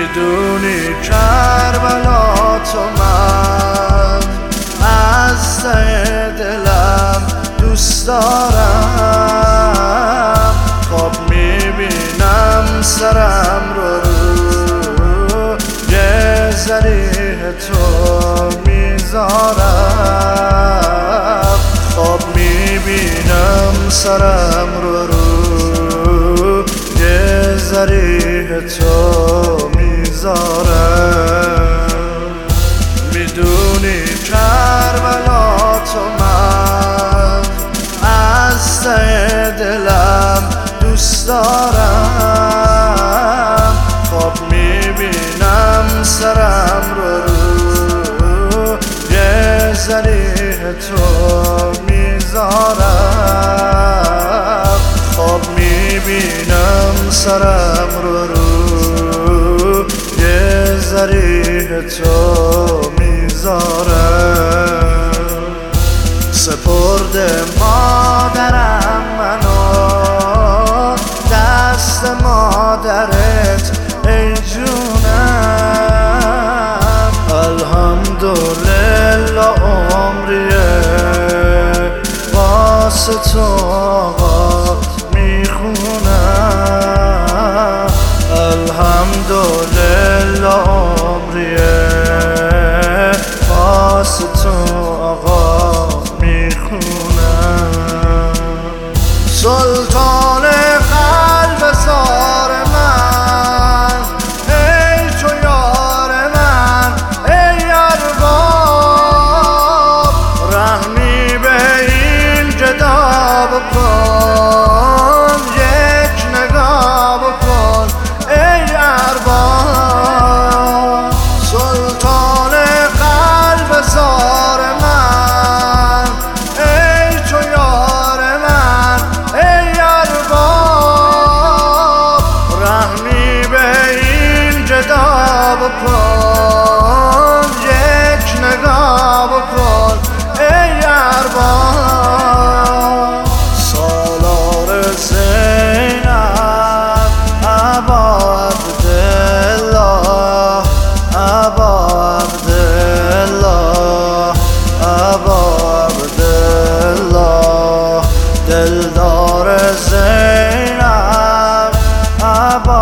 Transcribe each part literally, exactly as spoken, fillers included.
میدونی کربلا تو من از ته دلم دوست دارم. خواب میبینم سرم رو رو یه ذریح تو میذارم. خواب میبینم سرم رو رو یه ذریح تو میذارم. میدونی کربلا تو من از ته دلم دوست دارم. خواب میبینم سرم رو رو یه ذریح تو میذارم. خواب میبینم سرم رو رو یه ذریح تو میذارم. سپرده مادرم منو دست مادرت ای جونم. الحمدلله عمریه واسه تو آقا میخونم. الحمدلله عمریه واسه تو آقا میخونم. سلطان قلب زار من ای تو یار من ای ارباب. رحمی به این گدا بکن یک نگاه بکن ای ارباب. سلطان قلب زار من ای تو یار من ای ارباب. رحمی به این گدا بکن یک نگاه بکن ای ارباب. سالار زینب ابا عبدالله ابا عبدالله ابا عبدالله دلدار زینب ابا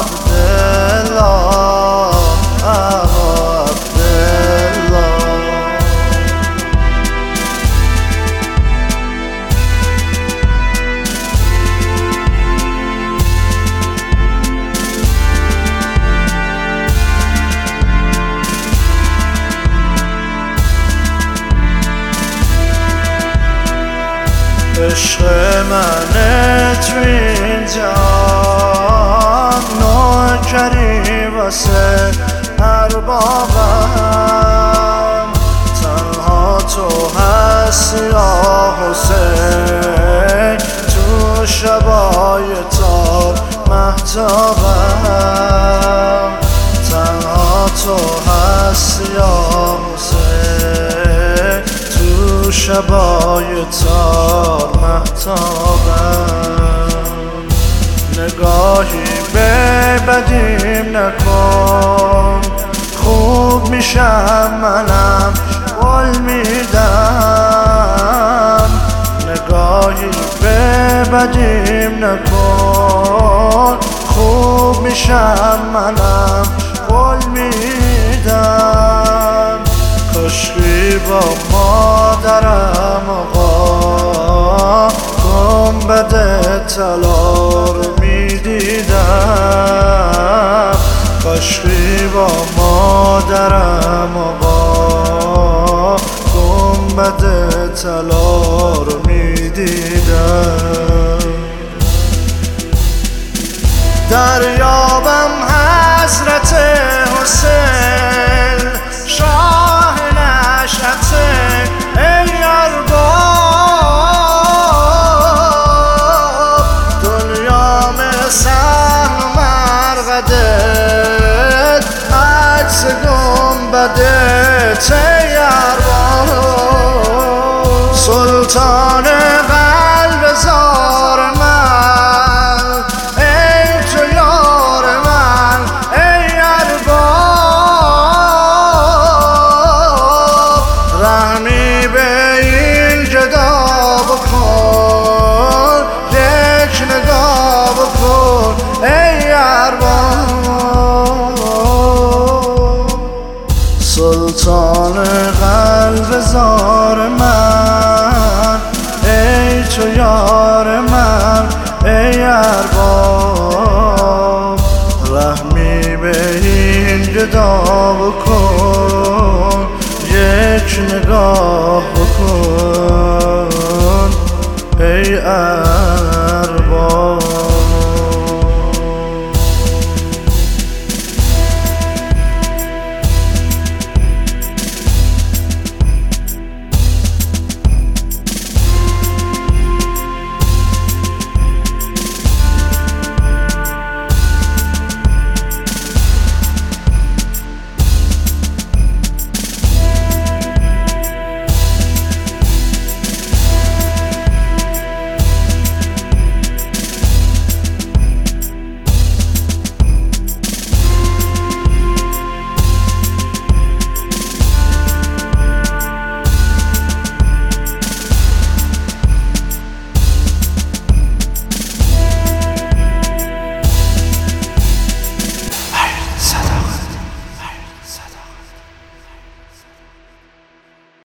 عبدالله ابا عبدالله. عشق منه تو این جهان نوکری واسه اربابم. تنها تو هستی یا حسین تو شبای تار مهتابم. تنها تو هستی یا حسین تو شبای تار مهتابم. نگاهی به بدیم نکن خوب میشم منم قول میدم. نگاهی به بدیم نکن خوب میشم منم قول میدم. کاشکی با مادرم آقا گنبد طلا رو میدیدم. کاشکی با مادرم آقا گنبد طلا رو میدیدم. دریابم حسرت حسین شاه نشأت ای ارباب. دنیا مثل مرقدت عکس گنبدت ای ارباب. سلطان قلب زار من ای تو یار من ای ارباب. دربار